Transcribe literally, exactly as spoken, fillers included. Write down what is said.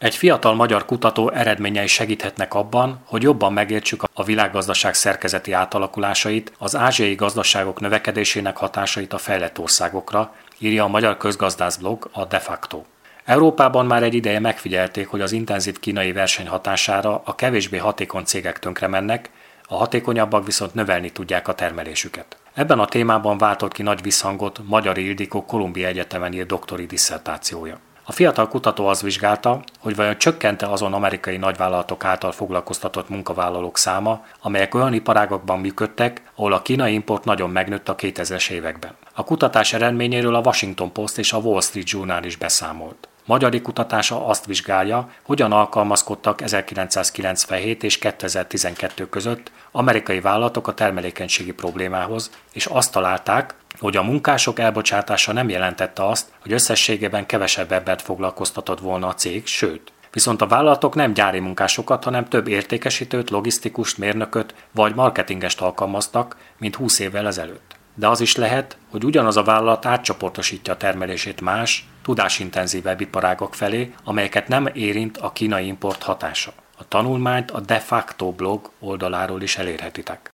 Egy fiatal magyar kutató eredményei segíthetnek abban, hogy jobban megértsük a világgazdaság szerkezeti átalakulásait, az ázsiai gazdaságok növekedésének hatásait a fejlett országokra, írja a Magyar Közgazdász blog, a De facto. Európában már egy ideje megfigyelték, hogy az intenzív kínai verseny hatására a kevésbé hatékony cégek tönkre mennek, a hatékonyabbak viszont növelni tudják a termelésüket. Ebben a témában váltott ki nagy visszhangot Magyari Ildikó Columbia Egyetemen írt doktori disszertációja. A fiatal kutató azt vizsgálta, hogy vajon csökkente azon amerikai nagyvállalatok által foglalkoztatott munkavállalók száma, amelyek olyan iparágakban működtek, ahol a kínai import nagyon megnőtt a kétezres években. A kutatás eredményéről a Washington Post és a Wall Street Journal is beszámolt. Magyari kutatása azt vizsgálja, hogyan alkalmazkodtak ezerkilencszázkilencvenhét és kétezer-tizenkettő között amerikai vállalatok a termelékenységi problémához, és azt találták, hogy a munkások elbocsátása nem jelentette azt, hogy összességében kevesebb embert foglalkoztatott volna a cég, sőt. Viszont a vállalatok nem gyári munkásokat, hanem több értékesítőt, logisztikust, mérnököt vagy marketingest alkalmaztak, mint húsz évvel ezelőtt. De az is lehet, hogy ugyanaz a vállalat átcsoportosítja a termelését más, tudásintenzívebb iparágak felé, amelyeket nem érint a kínai import hatása. A tanulmányt a De facto blog oldaláról is elérhetitek.